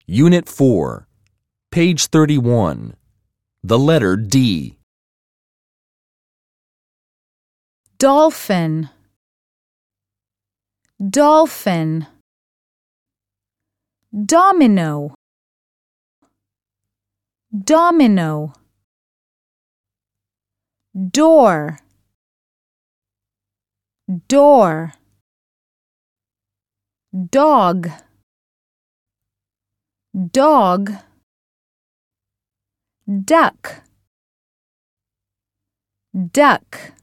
Unit 4, page 31. The letter D. Dolphin, dolphin. Domino, domino. Door, door. Dog, dog. Duck, duck.